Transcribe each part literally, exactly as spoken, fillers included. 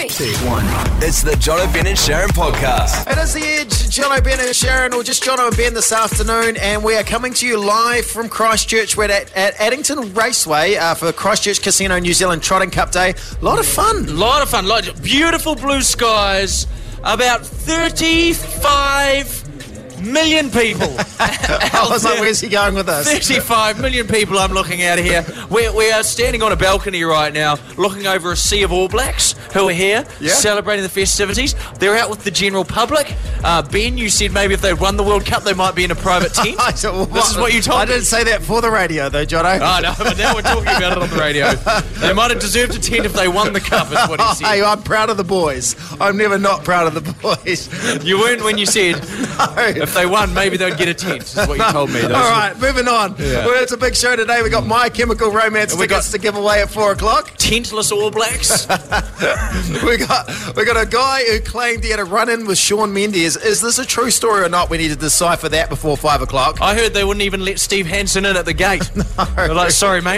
Three. Two, one. It's the Jono, Ben and Sharon podcast. It is The Edge, Jono, Ben and Sharon, or just Jono and Ben this afternoon, and we are coming to you live from Christchurch. We're at, at Addington Raceway uh, for Christchurch Casino New Zealand Trotting Cup Day. A lot of fun. A lot of fun. Lot, beautiful blue skies. About thirty-five million people. I was like, where's he going with this? thirty-five million people I'm looking at here. We, we are standing on a balcony right now, looking over a sea of All Blacks who are here, Yeah. celebrating the festivities. They're out with the general public. Uh, Ben, you said maybe if they'd won the World Cup, they might be in a private tent. I said, well, This is what you told I me. didn't say that for the radio, though, Jono. Oh, no, but now we're talking about it on the radio. They might have deserved a tent if they won the cup, is what he Oh, said. hey, I'm proud of the boys. I'm never not proud of the boys. You weren't when you said No. if they won, maybe they'd get a tent, is what you told me. Those All are- right, moving on. Yeah. Well, it's a big show today. We got My Chemical Romance We tickets got- to give away at four o'clock. Tentless All Blacks. we got we got a guy who claimed he had a run-in with Shawn Mendes. Is this a true story or not? We need to decipher that before five o'clock. I heard they wouldn't even let Steve Hansen in at the gate. They're like, sorry, mate.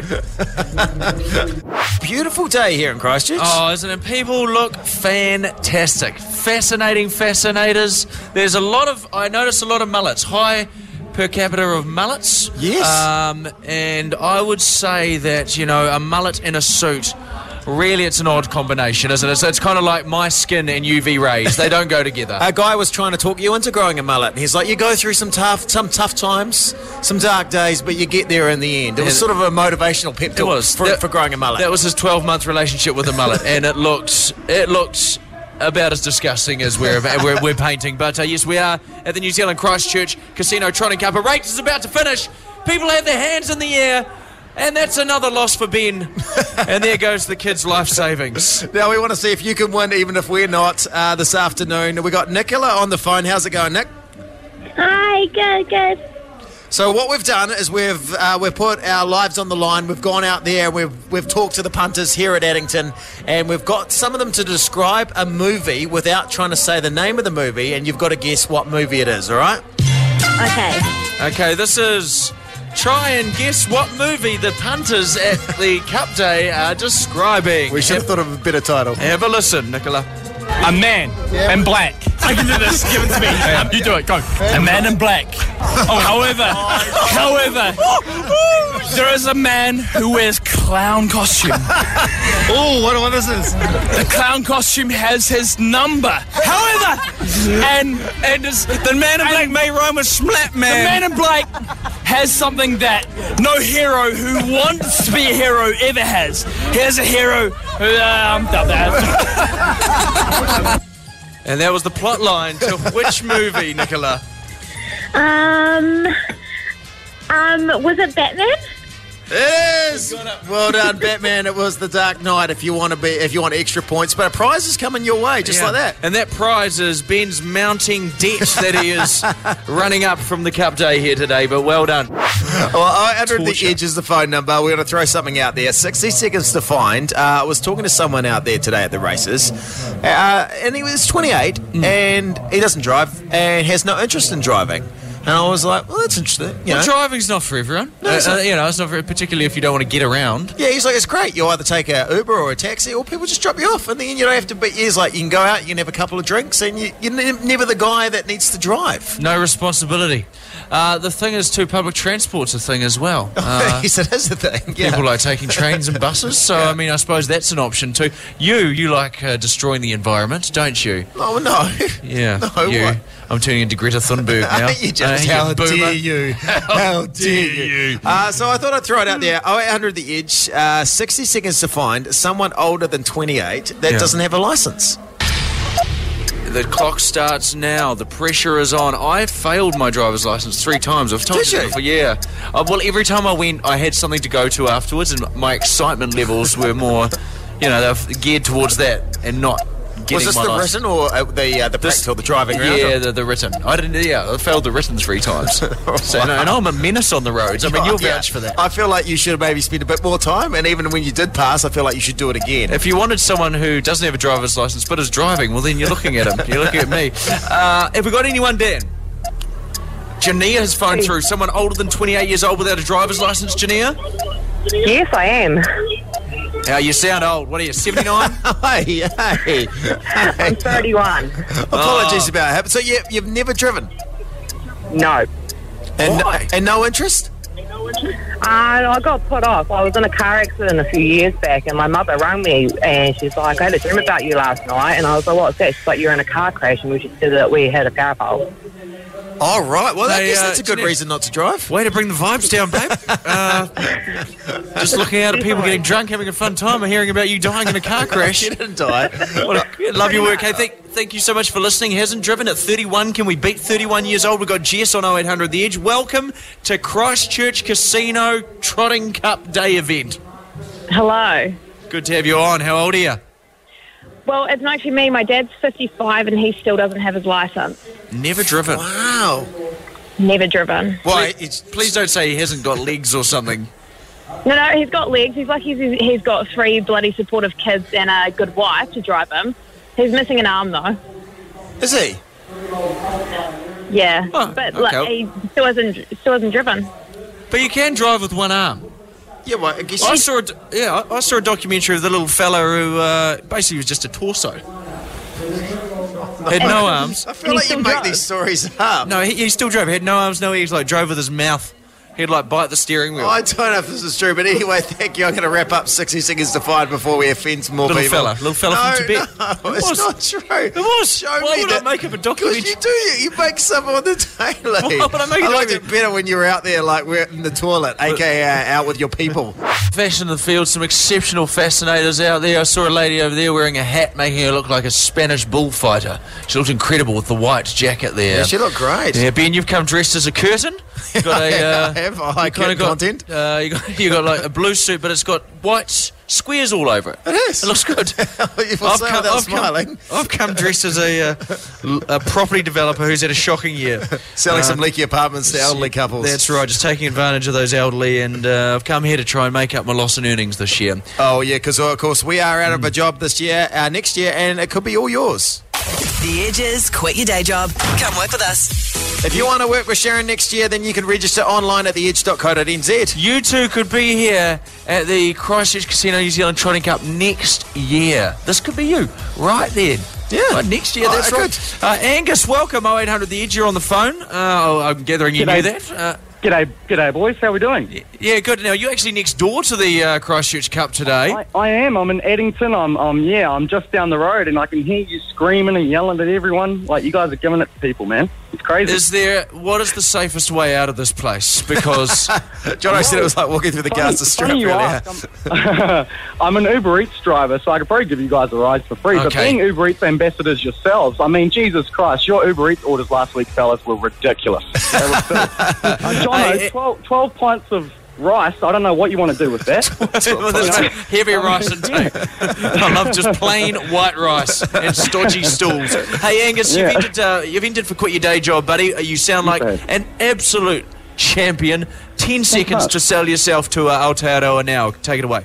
Beautiful day here in Christchurch. Oh, isn't it? People look fantastic. Fascinating fascinators. There's a lot of, I notice a lot of mullets. High per capita of mullets. Yes. Um, and I would say that, you know, a mullet in a suit, really it's an odd combination, isn't it? So it's kind of like my skin and U V rays. They don't go together. A guy was trying to talk you into growing a mullet, and he's like, you go through some tough some tough times, some dark days, but you get there in the end. It was Yeah. sort of a motivational pep It talk was. for, That- for growing a mullet. That was his twelve-month relationship with a mullet, and it looked it looked about as disgusting as we're we're, we're painting. But uh, yes, we are at the New Zealand Christchurch Casino Trotting Cup. A race is about to finish. People have their hands in the air, and that's another loss for Ben. And there goes the kids' life savings. Now we want to see if you can win, even if we're not, uh, this afternoon. We got Nicola on the phone. How's it going, Nick? Hi, good, good. So what we've done is we've uh, we've put our lives on the line. We've gone out there and we've we've talked to the punters here at Addington, and we've got some of them to describe a movie without trying to say the name of the movie, and you've got to guess what movie it is. All right? Okay. Okay, this is try and guess what movie the punters at the Cup Day are describing. We should have thought of a better title. Have a listen, Nicola. A man in black. I can do this. Give it to me. Um, you do it. Go. A man in black. Oh, however, however, there is a man who wears clown costume. Oh, what, what is this? The clown costume has his number. However, and and is, The man in black may rhyme with Smlap the Man. man in black has something that no hero who wants to be a hero ever has. He has a hero who uh, I'm done that. And that was the plot line to which movie, Nicola? Um, um, was it Batman? It is. Well done, Batman. It was The Dark Knight. If you want to be, if you want extra points, but a prize is coming your way, just Yeah. like that. And that prize is Ben's mounting debt that he is running up from the Cup Day here today, but well done. Well, I under the Torture. edge is the phone number. We're going to throw something out there. sixty seconds to find. Uh, I was talking to someone out there today at the races, uh, and he was twenty-eight, and he doesn't drive, and has no interest in driving. And I was like, well, that's interesting. You Well, know? driving's not for everyone. No, it's Uh, uh, not. you know, it's not for, particularly if you don't want to get around. Yeah, he's like, it's great. You either take a Uber or a taxi, or people just drop you off, and then you don't have to. But he's like, you can go out, you can have a couple of drinks, and you, you're ne- never the guy that needs to drive. No responsibility. Uh, the thing is, too, public transport's a thing as well. Uh, he said, that's the thing. Yeah. People like taking trains and buses, so I mean, I suppose that's an option too. You, you like uh, destroying the environment, don't you? Oh no. Yeah, No, you. what? I'm turning into Greta Thunberg now. you just, Uh, how boomer. dare you? How dare you? Uh, so I thought I'd throw it out there. oh eight hundred The Edge, uh, sixty seconds to find someone older than twenty-eight that Yeah. doesn't have a licence. The clock starts now. The pressure is on. I failed my driver's license three times. I've told Did you you? before. Yeah. Uh, well, every time I went, I had something to go to afterwards, and my excitement levels were more, you know, they're geared towards that and not getting Was this my the license. written or uh, the uh, the This- practical, the driving around? Yeah, the, the written. I didn't. Yeah, I failed the written three times. So, and, and I'm a menace on the roads. I mean, you'll Yeah. vouch for that. I feel like you should have maybe spent a bit more time, and even when you did pass, I feel like you should do it again. If you wanted someone who doesn't have a driver's license but is driving, well, then you're looking at him. You're looking at me. Uh, have we got anyone, Dan? Jania has phoned through. Someone older than twenty-eight years old without a driver's license, Jania? Yes, I am. How you sound old. What are you, seventy-nine? Hey, hey. I'm thirty-one. Apologies about it. So you, you've never driven? No. And, and no interest? Uh, I got put off. I was in a car accident a few years back, and my mother rang me, and she's like, I had a dream about you last night. And I was like, what's that? She's like, you're in a car crash, and we just said that we had a power pole. Oh, right. Well, I Hey, guess uh, that's a good Jeanette- reason not to drive. Way to bring the vibes down, babe. Uh, just looking out at people getting drunk, having a fun time, and hearing about you dying in a car crash. You didn't die. What a, love your work. Hey, thank, thank you so much for listening. Hasn't driven at thirty-one. Can we beat thirty-one years old? We've got Jess on oh eight hundred The Edge. Welcome to Christchurch Casino Trotting Cup Day event. Hello. Good to have you on. How old are you? Well, it's actually me. My dad's fifty-five, and he still doesn't have his licence. Never driven. Wow. Never driven. Why? Please, It's, please don't say he hasn't got legs or something. No, no, he's got legs. He's lucky he's, he's got three bloody supportive kids and a good wife to drive him. He's missing an arm, though. is he? Yeah. Oh, but okay. like, he still hasn't, still hasn't driven. But you can drive with one arm. Yeah, well, I guess I you- saw, a, d- yeah, I I saw a documentary of the little fella who uh, basically was just a torso. Had no arms. I feel He like you still make drives. these stories up. No, he, he still drove. He had no arms, no legs. Like drove with his mouth. He'd like bite the steering wheel. I don't know if this is true, but anyway, thank you. I'm going to wrap up sixty seconds to find before we offend more Little people. fella, little fella no, from Tibet. No, It it's was. not true. It was. Show Why me would I that. make up a Because documentary? you do. You, you make some on the daily. Why would I make a I liked documentary? it better when you were out there, like we're in the toilet, aka uh, out with your people. Fashion in the field, some exceptional fascinators out there. I saw a lady over there wearing a hat, making her look like a Spanish bullfighter. She looked incredible with the white jacket there. Yeah, she looked great. Yeah, Ben, you've come dressed as a curtain. You've got a, uh, I have. I like kinda it, got, content. Uh, you got you got like a blue suit, but it's got white s- squares all over it. It is. It looks good. You will say without smiling. Come, I've come dressed as a, uh, l- a property developer who's had a shocking year. Selling Uh, some leaky apartments to elderly couples. That's right, just taking advantage of those elderly, and uh, I've come here to try and make up my loss in earnings this year. Oh, yeah, because, of course, we are out of a job this year, uh, next year, and it could be all yours. The Edges, quit your day job. Come work with us. If you want to work with Sharon next year, then you can register online at the edge dot co dot n z. You two could be here at the Christchurch Casino New Zealand Trotting Cup next year. This could be you, right then. Yeah. Right, next year, Oh, that's good. right. Uh, Angus, welcome, oh eight hundred The Edge, you're on the phone. Uh, I'm gathering you G'day. knew that. Uh, G'day, g'day, boys. How we doing? yeah, good. Now, you're actually next door to the uh, Christchurch Cup today. I, I am. I'm in Addington. I'm, I'm, yeah, I'm just down the road, and I can hear you screaming and yelling at everyone. Like, you guys are giving it to people, man. It's crazy. Is there, what is the safest way out of this place? Because Jono said it was like walking through the Gaza Strip Funny you earlier. ask. I'm, I'm an Uber Eats driver, so I could probably give you guys a ride for free. But Okay. being Uber Eats ambassadors yourselves, I mean, Jesus Christ, your Uber Eats orders last week, fellas, were ridiculous. They were filthy. uh, Jono, Hey, twelve, twelve pints of rice. I don't know what you want to do with that. well, there's heavy rice intake. I love just plain white rice and stodgy stools. Hey, Angus, Yeah. you've, entered, uh, you've entered for Quit Your Day Job, buddy. You sound like have. an absolute champion. Ten seconds much. to sell yourself to uh, Aotearoa now. Take it away.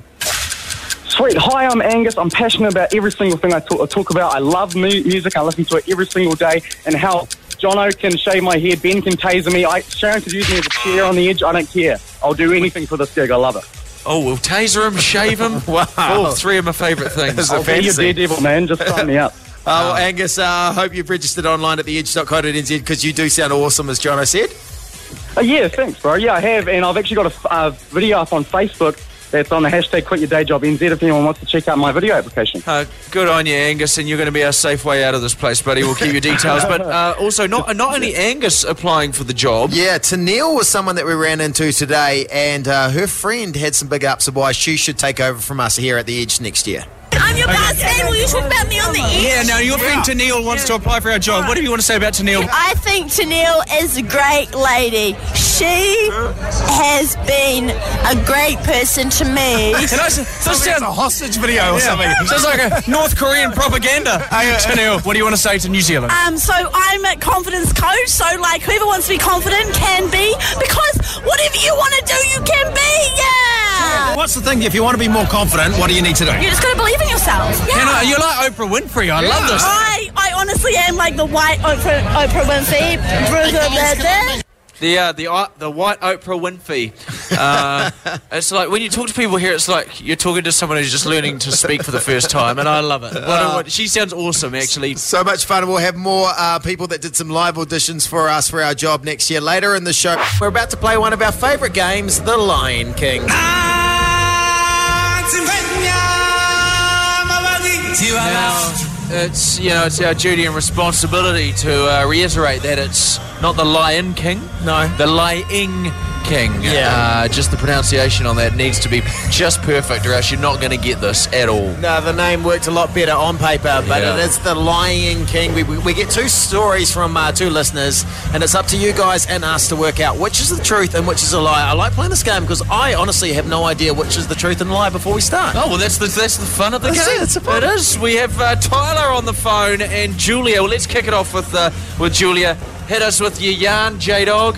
Sweet. Hi, I'm Angus. I'm passionate about every single thing I talk, I talk about. I love mu- music. I listen to it every single day. And how Jono can shave my hair, Ben can taser me, I, Sharon could use me as a chair on the edge. I don't care. I'll do anything for this gig. I love it. Oh, we'll taser him, shave him. Wow. Oh, three of my favourite things. That's I'll be your fancy. daredevil, man. Just sign me up. Oh, well, Angus, I uh, hope you've registered online at the edge dot co dot n z because you do sound awesome, as Jono said. Uh, yeah, thanks, bro. Yeah, I have. And I've actually got a f- uh, video up on Facebook that's on the hashtag Quit Your Day Job N Z if anyone wants to check out my video application. Uh, good on you, Angus, and you're going to be our safe way out of this place, buddy. We'll keep your details. But uh, also, not not only Angus applying for the job. Yeah, Tennille was someone that we ran into today, and uh, her friend had some big ups of why she should take over from us here at the Edge next year. I'm your boss, man. Will you talk about me on the edge? Yeah, now your friend Tennille wants to apply for our job. What do you want to say about Tennille? I think Tennille is a great lady. She has been a great person to me. Can I say, this sounds a hostage video or something. Sounds like a North Korean propaganda. Tennille, what do you want to say to New Zealand? Um, so I'm a confidence coach, so like whoever wants to be confident can be, because whatever you want to do, you can be, yeah! What's the thing? If you want to be more confident, what do you need to do? You just got to believe in yourself. Yeah. You know, you're like Oprah Winfrey. I love this. I, I honestly am like the white Oprah, Oprah Winfrey. The uh, the uh, the white Oprah Winfrey. Uh, it's like when you talk to people here, it's like you're talking to someone who's just learning to speak for the first time, and I love it. What, uh, what, she sounds awesome, actually. So much fun. We'll have more uh, people that did some live auditions for us for our job next year. Later in the show, we're about to play one of our favourite games, The Lion King. Now, it's, you know, it's our duty and responsibility to uh, reiterate that it's not the Lion King. No. The Lying King. Yeah. Uh, just the pronunciation on that needs to be just perfect, or else you're not going to get this at all. No, the name worked a lot better on paper, but Yeah. it is The Lion King. We, we, we get two stories from uh, two listeners, and it's up to you guys and us to work out which is the truth and which is a lie. I like playing this game because I honestly have no idea which is the truth and lie before we start. Oh, well, that's the that's the fun of the That's game. it, it's the fun. It is. We have uh, Tyler on the phone and Julia. Well, let's kick it off with uh, with Julia. Hit us with your yarn, J-Dog.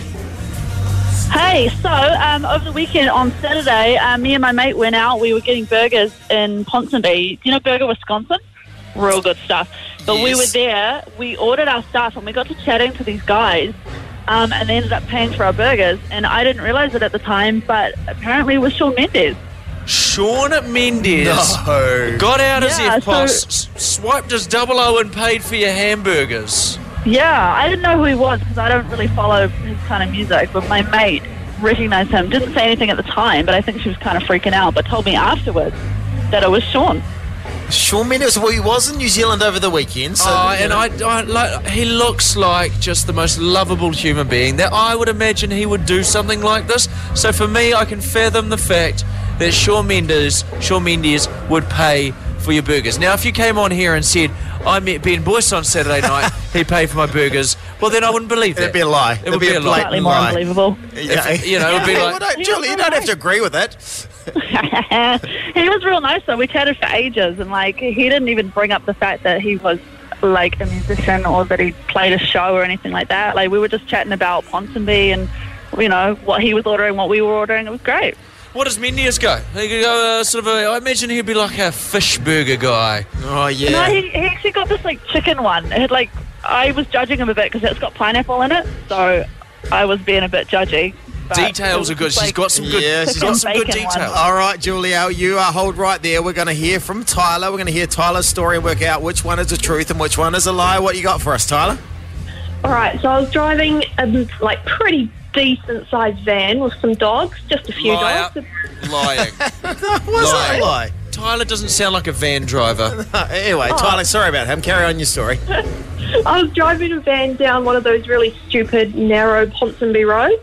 Hey, so um, over the weekend on Saturday, uh, me and my mate went out. We were getting burgers in Ponsonby. Do you know Burger, Wisconsin? Real good stuff. But we Yes. were there. We ordered our stuff, and we got to chatting to these guys, um, and they ended up paying for our burgers. And I didn't realize it at the time, but apparently it was Shawn Mendes. Shawn Mendes No. got out his Yeah, F P O S, so- s- swiped his double O and paid for your hamburgers. Yeah, I didn't know who he was because I don't really follow his kind of music, but my mate recognized him. Didn't say anything at the time, but I think she was kind of freaking out, but told me afterwards that it was Shawn. Shawn Mendes, well, he was in New Zealand over the weekend. So, Oh, you and know. I, I like, he looks like just the most lovable human being that I would imagine he would do something like this. So for me, I can fathom the fact that Shawn Mendes, Shawn Mendes would pay for your burgers. Now, if you came on here and said, I met Ben Boyce on Saturday night, he paid for my burgers, well, then I wouldn't believe that. It'd be a lie. It would be a lie. Slightly more lie. unbelievable. Yeah. If- you know, it would be Yeah, like- well, don't, Julie, you don't have to agree with it. He was real nice though. We chatted for ages, and like he didn't even bring up the fact that he was like a musician or that he played a show or anything like that. Like we were just chatting about Ponsonby and you know what he was ordering, what we were ordering. It was great. What does Mendes go? He could go uh, sort of a, I imagine he'd be like a fish burger guy. Oh, yeah. No, he, he actually got this like chicken one. It had like I was judging him a bit because it's got pineapple in it, so I was being a bit judgy. But Details it are good. was, She's like, got some good, Yeah, she's she's got got some good bacon one. details. All right, Julia, you uh, hold right there. We're going to hear from Tyler. We're going to hear Tyler's story and work out which one is the truth and which one is a lie. What you got for us, Tyler? All right, so I was driving a like pretty decent sized van with some dogs, just a few Liar. dogs. Lying. Was that a lie? Tyler doesn't sound like a van driver. Uh, anyway, Tyler, sorry about him. Carry on your story. I was driving a van down one of those really stupid, narrow Ponsonby roads,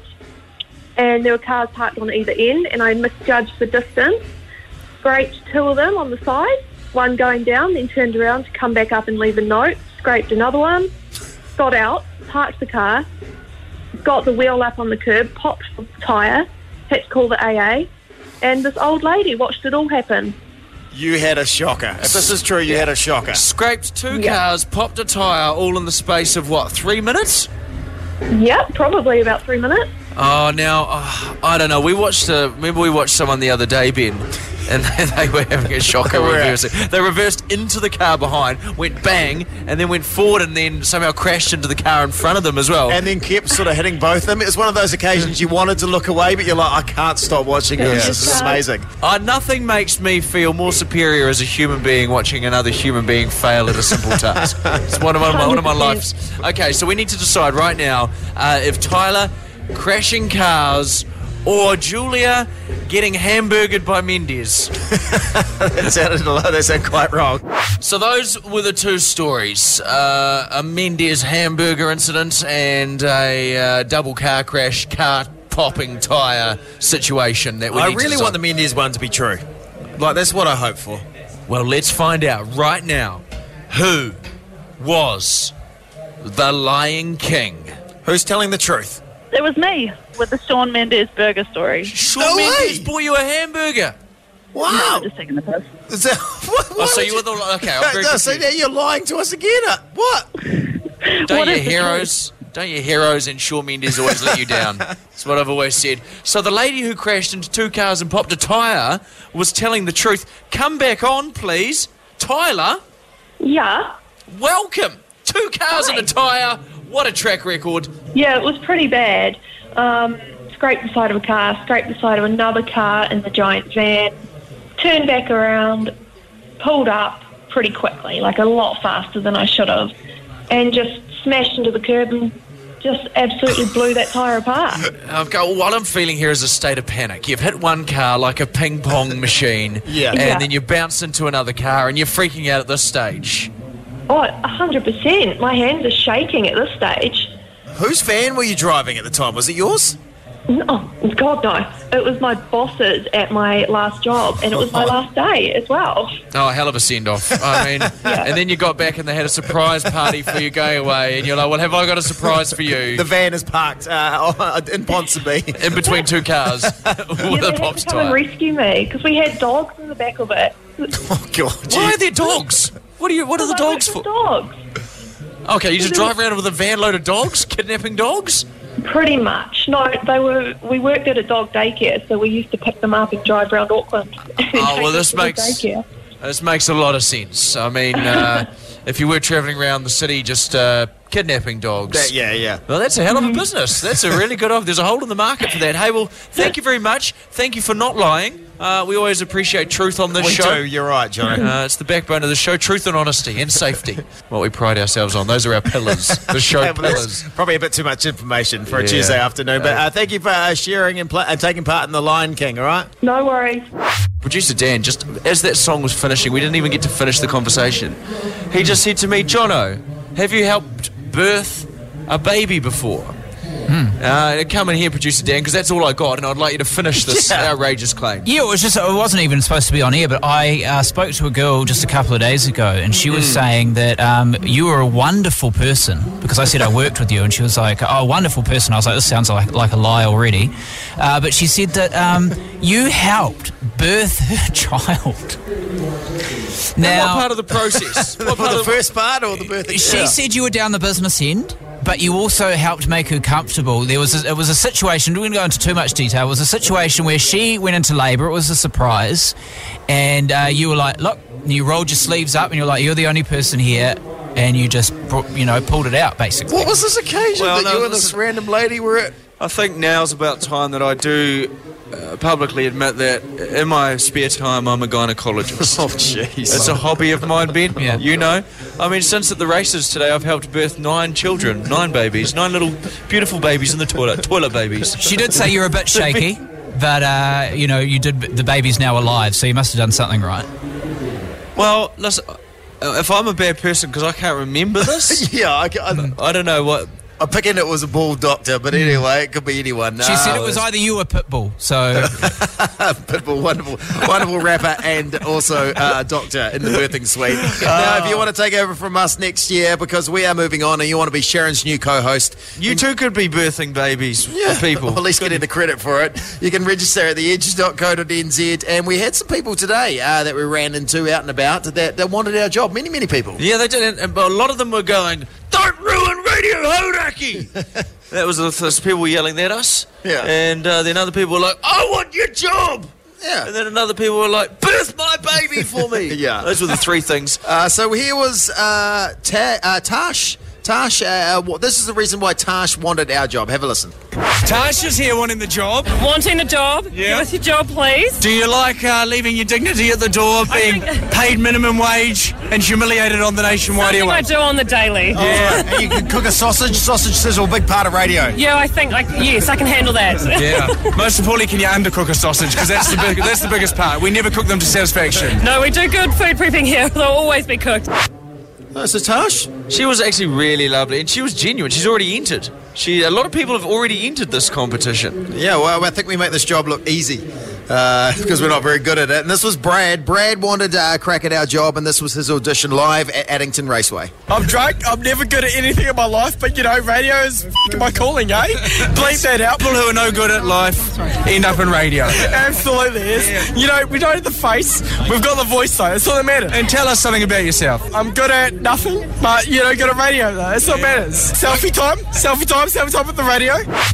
and there were cars parked on either end, and I misjudged the distance, scraped two of them on the side, one going down, then turned around to come back up and leave a note, scraped another one, got out, parked the car, got the wheel up on the curb, popped the tyre, had to call the A A, and this old lady watched it all happen. You had a shocker. If this is true, you had a shocker. Scraped two Yeah. cars, popped a tyre, all in the space of what, three minutes? Yep, probably about three minutes. Oh, now, uh, I don't know. We watched, uh, remember we watched someone the other day, Ben, and they were having a shocker Correct. reversing. They reversed into the car behind, went bang, and then went forward and then somehow crashed into the car in front of them as well. And then kept sort of hitting both of them. It was one of those occasions you wanted to look away, but you're like, I can't stop watching this. Yeah. This is amazing. Uh, nothing makes me feel more superior as a human being watching another human being fail at a simple task. It's one of, one of, my, one of my life's. Okay, so we need to decide right now uh, if Tyler crashing cars or Julia getting hamburgered by Mendes. That sounded, that sounded quite wrong. So those were the two stories. Uh, a Mendes hamburger incident and a uh, double car crash, car popping tyre situation that we I need to really decide. want the Mendes one to be true. Like, that's what I hope for. Well, let's find out right now who was the Lion King. Who's telling the truth? It was me with the Shawn Mendes burger story. Shawn No Mendes way. bought you a hamburger. Wow. I'm just taking the piss. Is that, what, Oh, why so would you were the okay? I'm very No, so confused. now you're lying to us again. Uh, What? Don't What your is the heroes? Don't your heroes and Shawn Mendes always let you down? That's what I've always said. So the lady who crashed into two cars and popped a tyre was telling the truth. Come back on, please, Tyler. Yeah. Welcome. Two cars and a tyre. What a track record. Yeah, it was pretty bad. um, scraped the side of a car, scraped the side of another car in the giant van, turned back around, pulled up pretty quickly, like a lot faster than I should have, and just smashed into the curb and just absolutely blew that tyre apart. I've got, what I'm feeling here is a state of panic. You've hit one car like a ping pong machine, Yeah. and Yeah. then you bounce into another car, and you're freaking out at this stage. Oh, one hundred percent. My hands are shaking at this stage. Whose van were you driving at the time? Was it yours? Oh, God, no. It was my boss's at my last job, and it was my last day as well. Oh, hell of a send-off. I mean, and then you got back and they had a surprise party for you going away, and you're like, well, have I got a surprise for you? The van is parked uh, in Ponsonby. In between two cars with Yeah, a they had pops to come and tyre. rescue me, because we had dogs in the back of it. Oh, God. Why are there dogs? What are you? What are the I dogs worked for? with Dogs. Okay, you just drive around with a van load of dogs, kidnapping dogs? Pretty much. No, they were. We worked at a dog daycare, so we used to pick them up and drive around Auckland. Oh, well, this To the makes daycare. this makes a lot of sense. I mean, uh, if you were travelling around the city just uh, kidnapping dogs. That- yeah, yeah. Well, that's a hell of a business. That's a really good offer. There's a hole in the market for that. Hey, well, thank you very much. Thank you for not lying. Uh, we always appreciate truth on this We show. do, you're right, Johnny. Uh, it's the backbone of the show, truth and honesty and safety. What we pride ourselves on. Those are our pillars, the show Yeah, but that's pillars. probably a bit too much information for a Yeah. Tuesday afternoon. But uh, thank you for uh, sharing and, pl- and taking part in the Lion King, all right? No worries. Producer Dan, just as that song was finishing, we didn't even get to finish the conversation. He just said to me, Jono, have you helped birth a baby before? Uh, come in here, Producer Dan, because that's all I got, and I'd like you to finish this Yeah. outrageous claim. Yeah, it was just, it wasn't even supposed to be on air, but I uh, spoke to a girl just a couple of days ago, and she was saying that um, you were a wonderful person, because I said I worked with you, and she was like, oh, wonderful person. I was like, this sounds like, like a lie already. Uh, but she said that um, you helped birth her child. And Now, what part of the process? What part the of the first part or the birthday? she said you were down the business end, but you also helped make her comfortable. There was a, it was a situation, we didn't go into too much detail, it was a situation where she went into labour, it was a surprise, and uh, you were like, look, and you rolled your sleeves up and you're like, you're the only person here, and you just, you know, pulled it out, basically. What was this occasion Well, that no, you and this listen- random lady were at? I think now's about time that I do uh, publicly admit that in my spare time I'm a gynecologist. Oh, jeez. It's a hobby of mine, Ben. Yeah. You know. I mean, since at the races today, I've helped birth nine children, nine babies, nine little beautiful babies in the toilet, toilet babies. She did say you're a bit shaky, but, uh, you know, you did, the baby's now alive, so you must have done something right. Well, listen, uh, if I'm a bad person because I can't remember this, Yeah, I, I, I don't know what. I'm picking it was a bull doctor, but anyway, it could be anyone. She No, said it was either you or Pitbull, so... Pitbull, wonderful, wonderful rapper and also uh, doctor in the birthing suite. Now, if you want to take over from us next year, because we are moving on and you want to be Sharon's new co-host, You too could be birthing babies for people. or at least getting the credit for it, you can register at the edge dot co dot n z. And we had some people today uh, that we ran into out and about that, that wanted our job. Many, many people. Yeah, they did, and, and a lot of them were going, "Don't ruin Radio Hodaki!" That was the first people yelling at us. Yeah. And uh, then other people were like, "I want your job!" Yeah. And then another people were like, "Birth my baby for me!" Yeah. Those were the three things. Uh, so here was uh, Ta- uh, Tash. Tash, uh, what, this is the reason why Tash wanted our job. Have a listen. Tash is here wanting the job. Wanting a job? Yeah. Give us your job, please. Do you like uh, leaving your dignity at the door, being think- paid minimum wage and humiliated on the nationwide Something I airwaves? do on the daily. Yeah. And you can cook a sausage. Sausage sizzle, big part of radio. Yeah, I think, like, yes, I can handle that. Yeah. Most importantly, can you undercook a sausage? Because that's the big, that's the biggest part. We never cook them to satisfaction. No, we do good food prepping here. They'll always be cooked. Oh, so Tash? She was actually really lovely, and she was genuine. She's already entered. She, a lot of people have already entered this competition. Yeah, well, I think we make this job look easy uh, because we're not very good at it. And this was Brad. Brad wanted to uh, crack at our job, and this was his audition live at Addington Raceway. I'm drunk. I'm never good at anything in my life, but you know, radio is f- my calling, eh? Bleep that out. People who are no good at life end up in radio. Absolutely is. You know, we don't have the face. We've got the voice, though. That's all that matters. And tell us something about yourself. I'm good at nothing, but you know, good at radio, though. That's what matters. Selfie time. Selfie time. Selfie time at the radio.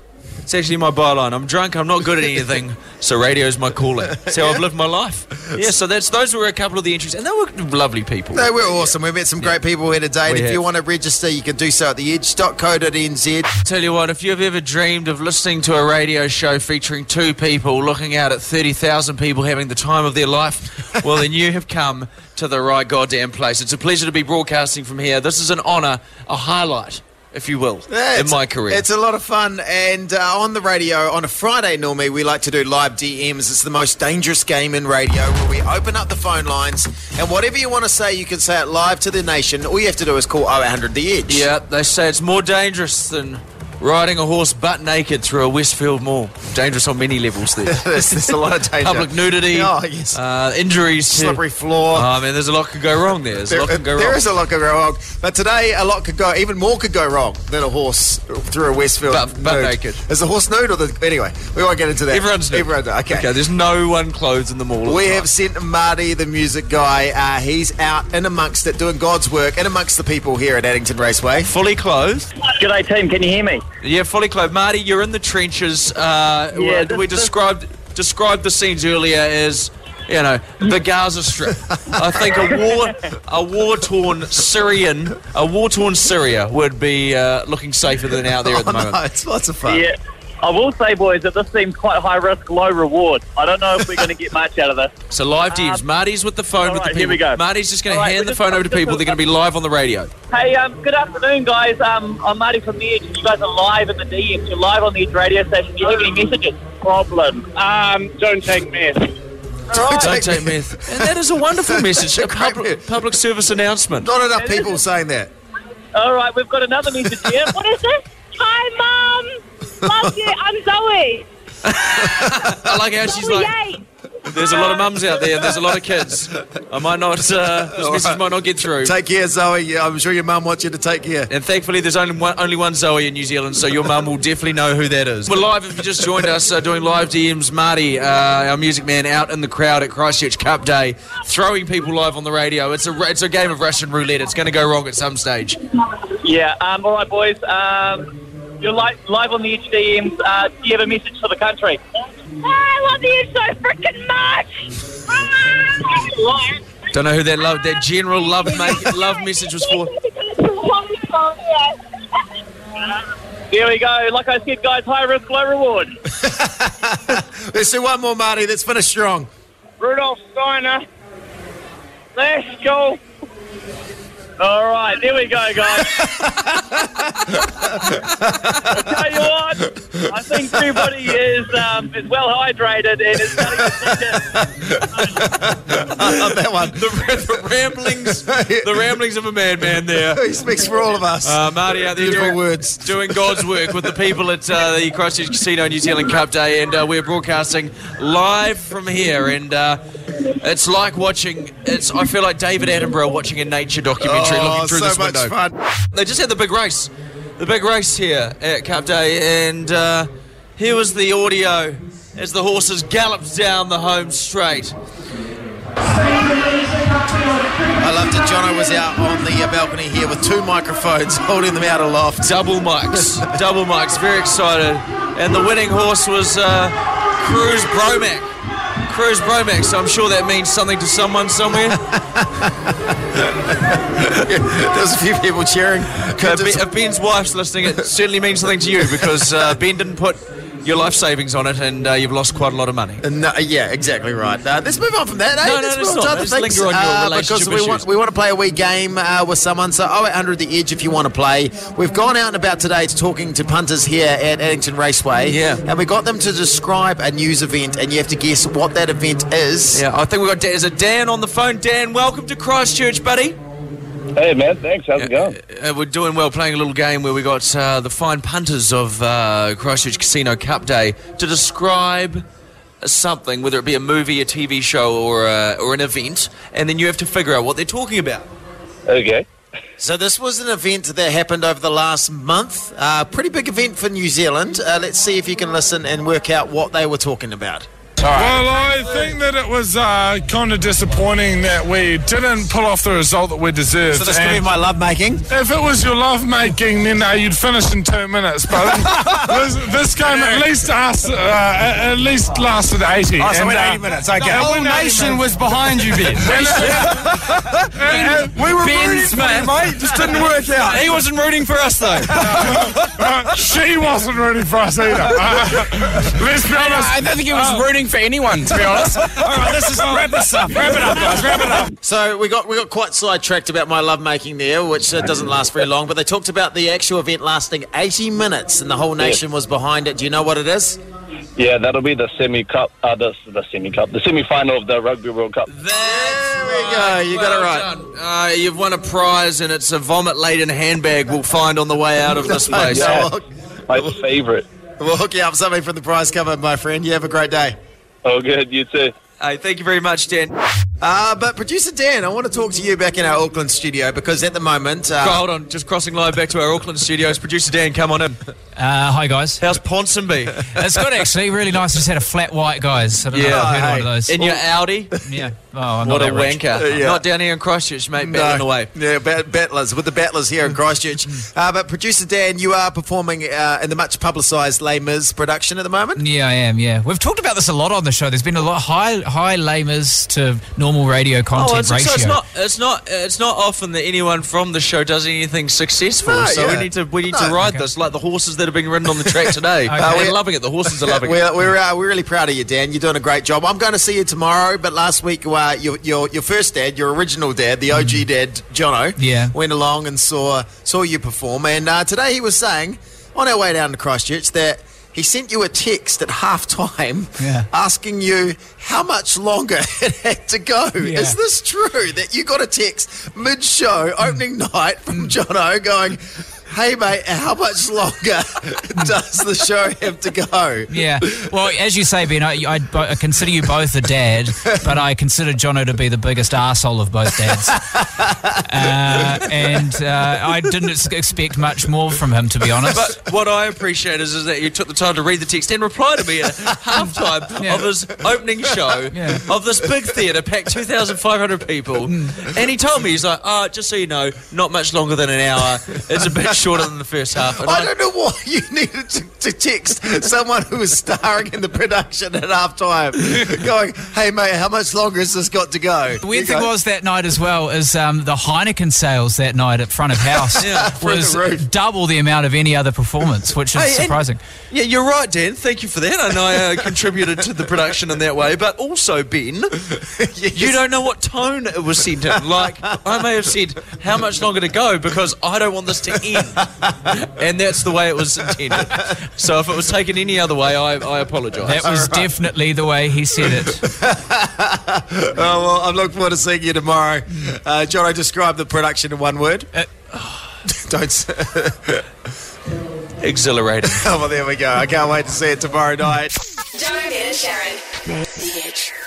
It's actually my byline. I'm drunk, I'm not good at anything, so radio's my calling. That's how I've lived my life. Yeah, so that's those were a couple of the entries, and they were lovely people. They were awesome. We met some great Yeah. people here today. And We if have. you want to register, you can do so at the edge dot co dot n z. Tell you what, if you've ever dreamed of listening to a radio show featuring two people looking out at thirty thousand people having the time of their life, well, then you have come to the right goddamn place. It's a pleasure to be broadcasting from here. This is an honour, a highlight, if you will, Yeah, in it's- my career. It's a lot of fun, and uh, on the radio, on a Friday normally, we like to do live D Ms. It's the most dangerous game in radio, where we open up the phone lines, and whatever you want to say, you can say it live to the nation. All you have to do is call oh eight hundred the edge. Yeah, they say it's more dangerous than riding a horse butt naked through a Westfield mall. Dangerous on many levels there. there's, there's a lot of danger. Public nudity, Oh, yes. uh, injuries. to- Slippery floor. Oh, man, there's a lot could go wrong there. There's a lot There, could go there wrong. is a lot could go wrong, but today a lot could go, even more could go wrong than a horse through a Westfield Butt- butt nude. naked. Is the horse nude or the... Anyway, we won't get into that. Everyone's nude. Everyone, okay. Okay, there's no one clothed in the mall. at We the have time. sent Marty, the music guy. Uh, he's out in amongst it, doing God's work, in amongst the people here at Addington Raceway. fully clothed. G'day team, can you hear me? Yeah, fully clothed. Marty, you're in the trenches. Uh, Yeah, we- this- we this- described described the scenes earlier as, you know, the Gaza Strip. I think a war a war torn Syrian, a war torn Syria would be uh, looking safer than out there at the Oh, moment. no, it's lots of fun. Yeah. I will say, boys, that this seems quite high risk, low reward. I don't know if we're going to get much out of this. So live D Ms. Um, Marty's with the phone all with the right, people. here we go. Marty's just going to All right, hand we're the just- phone over to just- people. They're going to be live on the radio. Hey, um, good afternoon, guys. Um, I'm Marty from The Edge, and you guys are live in the D Ms. You're live on the Edge radio station. Do you have any messages? Problem. Um, don't take meth. Don't Don't take take me- meth. And that is a wonderful message, a public, public service announcement. Not enough people saying that. All right, we've got another message here. What is this? Hi, Mum. Love you. I'm Zoe. I like how she's Zoe like, Yates. there's a lot of mums out there and there's a lot of kids. I might not, uh, this All message right. might not get through. Take care, Zoe. Yeah, I'm sure your mum wants you to take care. And thankfully, there's only one, only one Zoe in New Zealand, so your mum will definitely know who that is. We're live if you just joined us, uh, doing live D Ms. Marty, uh, our music man, out in the crowd at Christchurch Cup Day, throwing people live on the radio. It's a it's a game of Russian roulette. It's going to go wrong at some stage. Yeah, um, all right, boys. Um, you're li- live on the Edge D Ms. Uh, do you have a message for the country? I love you so freaking much. Don't know who that love that general love make, love message was for. Here we go. Like I said, guys, high risk, low reward. Let's do one more, Marty. Let's finish strong. Rudolph Steiner. Let's go. All right, there we go, guys. I tell you what, I think everybody is um, is well hydrated and is starting to see I love that one. The, the ramblings, the ramblings of a madman there. He speaks for all of us. Uh, Marty out there Beautiful doing, words. doing God's work with the people at uh, the Christchurch Casino New Zealand Cup Day, and uh, we're broadcasting live from here. And uh, it's like watching. It's I feel like David Attenborough watching a nature documentary, Oh, looking through so this much window. fun. They just had the big race, the big race here at Cup Day, and uh, here was the audio as the horses galloped down the home straight. I loved it. Jono was out on the uh, balcony here with two microphones, holding them out aloft. Double mics, double mics, very excited. And the winning horse was uh, Cruz Bromac. Cruz Bromac, so I'm sure that means something to someone somewhere. There was a few people cheering. Uh, Ben- if Ben's wife's listening, it certainly means something to you because uh, Ben didn't put your life savings on it and uh, you've lost quite a lot of money. Uh, No, yeah, exactly right. Uh, let's move on from that. Eh? No, no, let's let's move on to not. other Let's things, linger on your uh, relationship because we issues. want we want to play a wee game uh, with someone. So oh eight hundred the edge if you want to play. We've gone out and about today to talking to punters here at Addington Raceway. Yeah. and we got them to describe a news event, and you have to guess what that event is. Yeah, I think we've got Dan. Is it Dan on the phone? Dan, welcome to Christchurch, buddy. Hey, man, thanks. How's it going? Uh, we're doing well, playing a little game where we got uh, the fine punters of uh, Christchurch Casino Cup Day to describe something, whether it be a movie, a T V show, or uh, or an event, and then you have to figure out what they're talking about. Okay. So this was an event that happened over the last month. Uh, pretty big event for New Zealand. Uh, let's see if you can listen and work out what they were talking about. Well, I think that it was uh, kind of disappointing that we didn't pull off the result that we deserved. So this could be my love making. If it was your love making, then uh, you'd finish in two minutes. But this, this game at least asked, uh, at least lasted eighty. Oh, so and, went uh, eighty minutes. Okay. The whole nation was behind you, Ben. we were Ben rooting for you, Smith, mate. Just didn't work out. He wasn't rooting for us though. Uh, she wasn't rooting for us either. Uh, let's be honest. I don't think he was rooting for anyone, to be honest. All right, this is wrap this up. Wrap it up, guys. Wrap it up. So we got we got quite sidetracked about my love making there, which uh, doesn't last very long. But they talked about the actual event lasting eighty minutes, and the whole nation was behind it. Do you know what it is? Yeah, that'll be the semi cup. Uh, the the semi cup, the semi final of the Rugby World Cup. There we go. You got it right. Uh, you've won a prize, and it's a vomit-laden handbag we'll find on the way out of this place. Yeah, my favourite. We'll hook you up something from the prize cover, my friend. You have a great day. Oh, good. You too. Hey, thank you very much, Dan. Uh, but producer Dan, I want to talk to you back in our Auckland studio because at the moment... Uh, Hold on, just crossing live back to our Auckland studios. Producer Dan, come on in. Uh, hi, guys. How's Ponsonby? It's good, actually. Really nice. Just had a flat white, guys. I don't Yeah. know if I've heard Hey. one of those. In your Audi? Yeah. Oh, I'm What not a that rich. wanker. Yeah. Not down here in Christchurch, mate. Battling away. Yeah, bat- battlers, with the battlers here in Christchurch. Uh, but producer Dan, you are performing uh, in the much publicised Les Mis production at the moment? Yeah, I am, yeah. We've talked about this a lot on the show. There's been a lot high high lamers to normal radio content Oh, it's, ratio. so it's not. It's not. It's not often that anyone from the show does anything successful. No, so yeah. we need to. We need No, to ride okay. this like the horses that are being ridden on the track today. Okay. Uh, They're we- loving it. The horses are loving it. We're, we're, uh, we're really proud of you, Dan. You're doing a great job. I'm going to see you tomorrow, but last week, uh, your, your your first dad, your original dad, the O G dad, Jono, Yeah. went along and saw saw you perform. And uh, today he was saying, on our way down to Christchurch, that he sent you a text at half time Yeah. asking you how much longer it had to go. Yeah. Is this true that you got a text mid-show, opening night from Jono going, hey, mate, how much longer does the show have to go? Yeah. Well, as you say, Ben, I, I, I consider you both a dad, but I consider Jono to be the biggest arsehole of both dads. Uh, and uh, I didn't ex- expect much more from him, to be honest. But what I appreciate is, is that you took the time to read the text and reply to me at halftime Yeah. of his opening show Yeah. of this big theatre packed two thousand five hundred people. And he told me, he's like, oh, just so you know, not much longer than an hour. It's a bit shorter than the first half. And I don't know why you needed to, to text someone who was starring in the production at half time going, hey, mate, how much longer has this got to go? The weird You thing go, was that night as well is um, the Heineken sales that night at front of house Yeah, through was the roof. double the amount of any other performance, which is Hey, and- surprising. Yeah, you're right, Dan. Thank you for that. And I uh, contributed to the production in that way. But also, Ben, you don't know what tone it was sent in. Like, I may have said, how much longer to go? Because I don't want this to end. And that's the way it was intended. So if it was taken any other way, I, I apologise. That was definitely the way he said it. Oh, well, I'm looking forward to seeing you tomorrow. Uh, Jono, describe the production in one word. Uh, Don't s- Exhilarating. Oh, well, there we go. I can't wait to see it tomorrow night. Jono, Ben and Sharon. The Edge.